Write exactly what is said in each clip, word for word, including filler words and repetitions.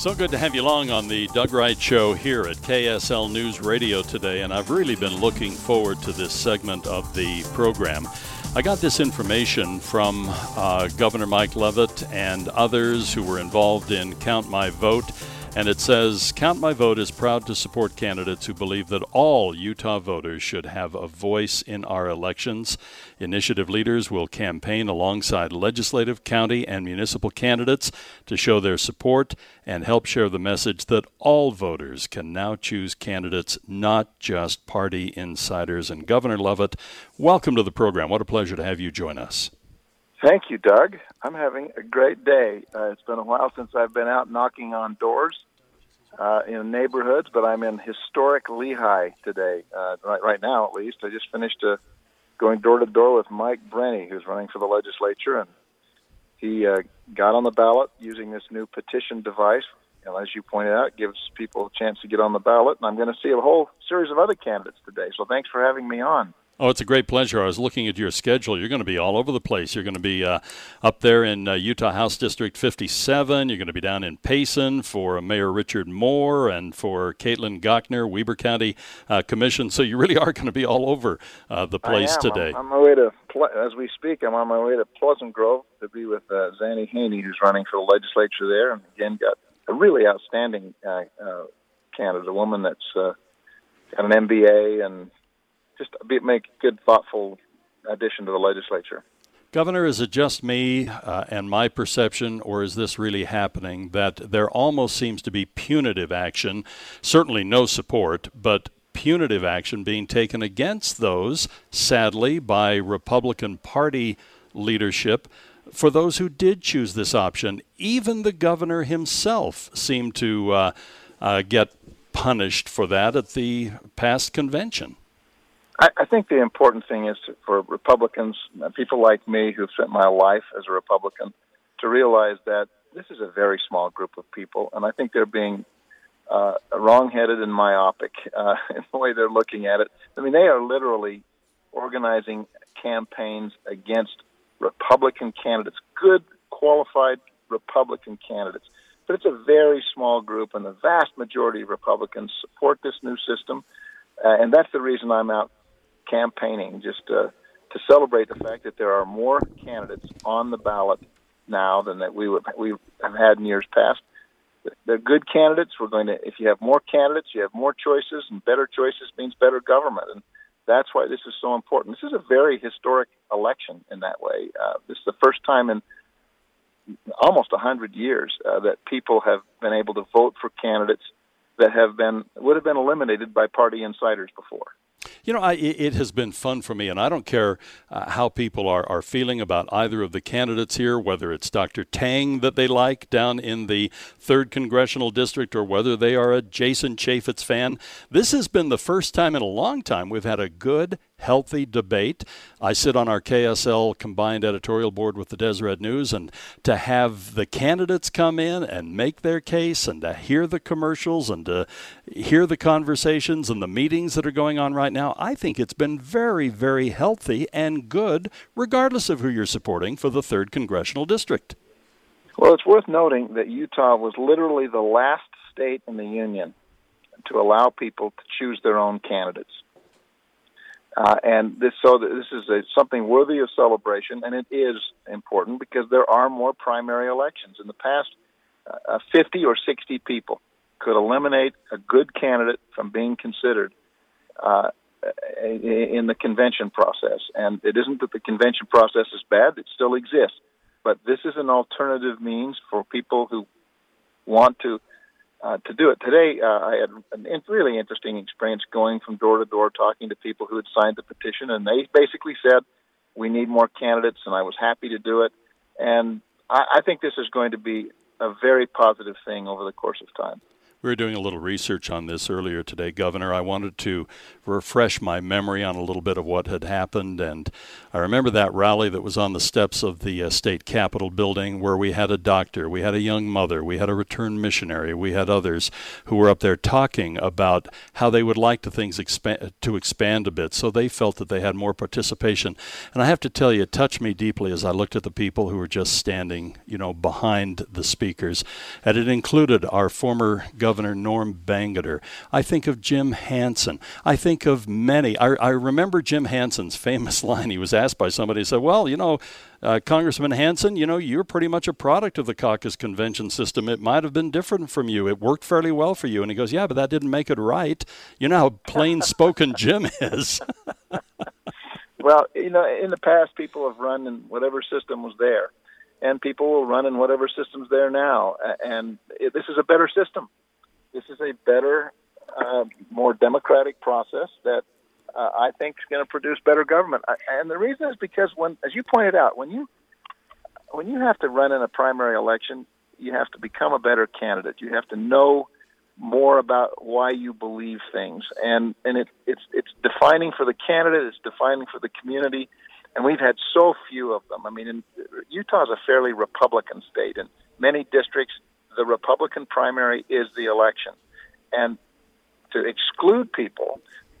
So good to have you along on the Doug Wright Show here at K S L News Radio today, and I've really been looking forward to this segment of the program. I got this information from uh, Governor Mike Leavitt and others who were involved in Count My Vote, and it says, Count My Vote is proud to support candidates who believe that all Utah voters should have a voice in our elections. Initiative leaders will campaign alongside legislative, county, and municipal candidates to show their support and help share the message that all voters can now choose candidates, not just party insiders. And Governor Leavitt, welcome to the program. What a pleasure to have you join us. Thank you, Doug. I'm having a great day. Uh, it's been a while since I've been out knocking on doors uh, in neighborhoods, but I'm in historic Lehi today, uh, right, right now at least. I just finished uh, going door-to-door with Mike Brenny, who's running for the legislature, and he uh, got on the ballot using this new petition device. And as you pointed out, it gives people a chance to get on the ballot, and I'm going to see a whole series of other candidates today, so thanks for having me on. Oh, it's a great pleasure. I was looking at your schedule. You're going to be all over the place. You're going to be uh, up there in uh, Utah House District fifty-seven. You're going to be down in Payson for Mayor Richard Moore and for Caitlin Gochner, Weber County uh, Commission. So you really are going to be all over uh, the place I am. today. I'm on my way to, as we speak, I'm on my way to Pleasant Grove to be with uh, Zanny Haney, who's running for the legislature there, and again got a really outstanding uh, uh, candidate, a woman that's uh, got an M B A and just be, make a good, thoughtful addition to the legislature. Governor, is it just me uh, and my perception, or is this really happening, that there almost seems to be punitive action, certainly no support, but punitive action being taken against those, sadly, by Republican Party leadership, for those who did choose this option? Even the governor himself seemed to uh, uh, get punished for that at the past convention. I, I think the important thing is to, for Republicans, people like me who've spent my life as a Republican, to realize that this is a very small group of people, and I think they're being uh, wrong-headed and myopic uh, in the way they're looking at it. I mean, they are literally organizing campaigns against Republican candidates, good, qualified Republican candidates. But it's a very small group, and the vast majority of Republicans support this new system, uh, and that's the reason I'm out campaigning, just uh, to celebrate the fact that there are more candidates on the ballot now than that we would we have had in years past. They're good candidates. We're going to, if you have more candidates, you have more choices, and better choices means better government, and that's why this is so important. This is a very historic election in that way. Uh, this is the first time in almost a hundred years uh, that people have been able to vote for candidates that have been would have been eliminated by party insiders before. You know, I, it has been fun for me, and I don't care uh, how people are, are feeling about either of the candidates here, whether it's Doctor Tang that they like down in the third Congressional District or whether they are a Jason Chaffetz fan. This has been the first time in a long time we've had a good, healthy debate. I sit on our K S L combined editorial board with the Deseret News, and to have the candidates come in and make their case and to hear the commercials and to hear the conversations and the meetings that are going on right now, I think it's been very, very healthy and good, regardless of who you're supporting for the third Congressional District. Well, it's worth noting that Utah was literally the last state in the union to allow people to choose their own candidates. Uh, and this, so this is a, something worthy of celebration, and it is important because there are more primary elections. In the past, uh, fifty or sixty people could eliminate a good candidate from being considered uh, in the convention process. And it isn't that the convention process is bad, it still exists. But this is an alternative means for people who want to Uh, to do it. Today, uh, I had a really interesting experience going from door to door, talking to people who had signed the petition, and they basically said, we need more candidates, and I was happy to do it. And I, I think this is going to be a very positive thing over the course of time. We were doing a little research on this earlier today, Governor. I wanted to refresh my memory on a little bit of what had happened, and I remember that rally that was on the steps of the uh, state capitol building where we had a doctor, we had a young mother, we had a returned missionary, we had others who were up there talking about how they would like to things expand, to expand a bit, so they felt that they had more participation. And I have to tell you, it touched me deeply as I looked at the people who were just standing, you know, behind the speakers. And it included our former Governor Norm Bangerter. I think of Jim Hansen. I think of many. I, I remember Jim Hansen's famous line. He was asked by somebody, he said, well, you know, uh, Congressman Hansen, you know, you're pretty much a product of the caucus convention system. It might have been different from you. It worked fairly well for you. And he goes, yeah, but that didn't make it right. You know how plain-spoken Jim is. Well, you know, in the past, people have run in whatever system was there, and people will run in whatever system's there now. And it, this is a better system. This is a better, uh, more democratic process that uh, I think is going to produce better government. And the reason is because, when, as you pointed out, when you when you have to run in a primary election, you have to become a better candidate. You have to know more about why you believe things, and and it, it's it's defining for the candidate. It's defining for the community, and we've had so few of them. I mean, in, Utah is a fairly Republican state. In many districts, the Republican primary is the election, and to exclude people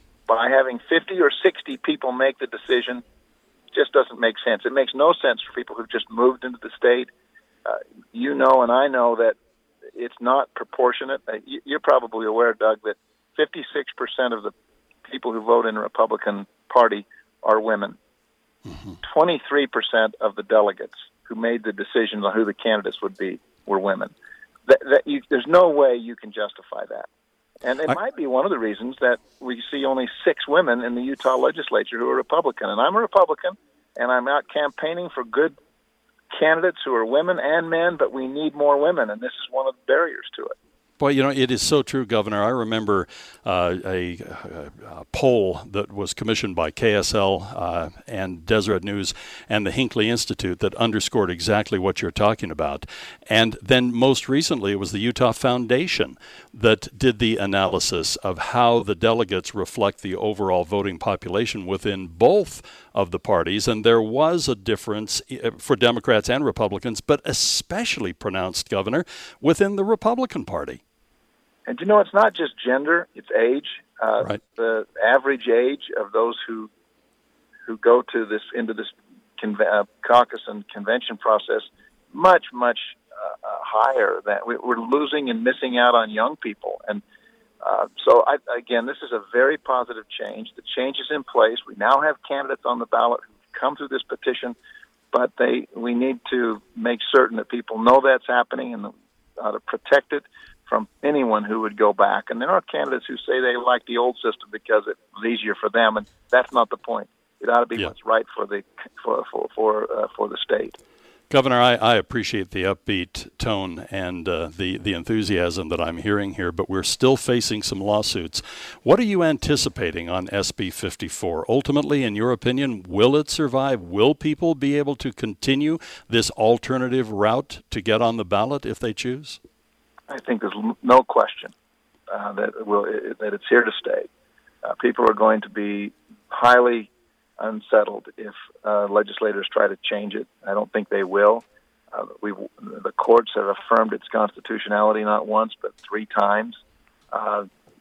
by having fifty or sixty people make the decision just doesn't make sense. It makes no sense for people who've just moved into the state. Uh, you know, and I know that it's not proportionate. Uh, you're probably aware, Doug, that fifty-six percent of the people who vote in the Republican Party are women. Mm-hmm. twenty-three percent of the delegates who made the decisions on who the candidates would be were women. That, that you, there's no way you can justify that. And it I, might be one of the reasons that we see only six women in the Utah legislature who are Republican. And I'm a Republican, and I'm out campaigning for good candidates who are women and men, but we need more women, and this is one of the barriers to it. Well, you know, it is so true, Governor. I remember uh, a, a poll that was commissioned by K S L uh, and Deseret News and the Hinckley Institute that underscored exactly what you're talking about. And then most recently, it was the Utah Foundation that did the analysis of how the delegates reflect the overall voting population within both of the parties. And there was a difference for Democrats and Republicans, but especially pronounced, Governor, within the Republican Party. And you know, it's not just gender; it's age. Uh, right. The average age of those who who go to this into this conve- uh, caucus and convention process much, much uh, uh, higher. Than we, we're losing and missing out on young people. And uh, so, I, again, this is a very positive change. The change is in place. We now have candidates on the ballot who've come through this petition, but they we need to make certain that people know that's happening and uh, to protect it from anyone who would go back. And there are candidates who say they like the old system because it was easier for them, and that's not the point. It ought to be yeah. what's right for the for for for, uh, for the state. Governor, I, I appreciate the upbeat tone and uh, the, the enthusiasm that I'm hearing here, but we're still facing some lawsuits. What are you anticipating on S B fifty-four? Ultimately, in your opinion, will it survive? Will people be able to continue this alternative route to get on the ballot if they choose? I think there's no question uh, that it will that it's here to stay. Uh, people are going to be highly unsettled if uh, legislators try to change it. I don't think they will. Uh, we the courts have affirmed its constitutionality not once but three times. Uh,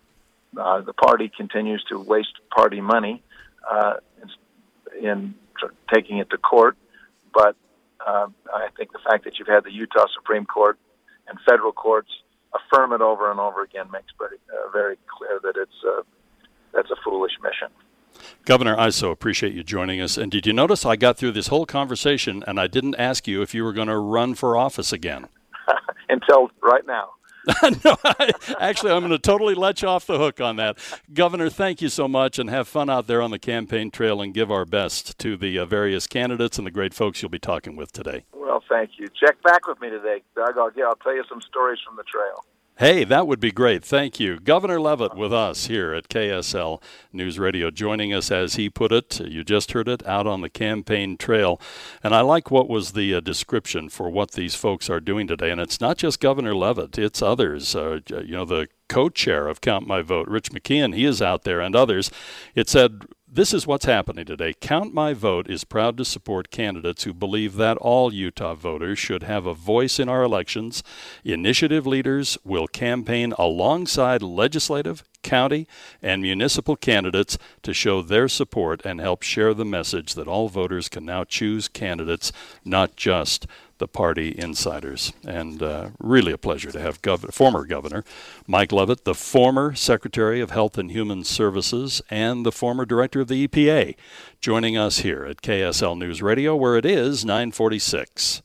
uh, the party continues to waste party money uh, in, in taking it to court, but uh, I think the fact that you've had the Utah Supreme Court and federal courts affirm it over and over again makes very, uh, very clear that it's uh, that's a foolish mission. Governor, I so appreciate you joining us. And did you notice I got through this whole conversation and I didn't ask you if you were going to run for office again? Until right now. No, I, actually, I'm going to totally let you off the hook on that. Governor, thank you so much, and have fun out there on the campaign trail and give our best to the uh, various candidates and the great folks you'll be talking with today. Well, thank you. Check back with me today, Doug. I'll, yeah, I'll tell you some stories from the trail. Hey, that would be great. Thank you. Governor Leavitt with us here at K S L News Radio, joining us, as he put it, you just heard it, out on the campaign trail. And I like what was the uh, description for what these folks are doing today. And it's not just Governor Leavitt, it's others. Uh, you know, the co-chair of Count My Vote, Rich McKeon, he is out there, and others. It said, this is what's happening today. Count My Vote is proud to support candidates who believe that all Utah voters should have a voice in our elections. Initiative leaders will campaign alongside legislative, county, and municipal candidates to show their support and help share the message that all voters can now choose candidates, not just the party insiders. And uh, really a pleasure to have Gov- former Governor Mike Leavitt, the former Secretary of Health and Human Services, and the former Director of the E P A, joining us here at K S L News Radio, where it is nine forty-six.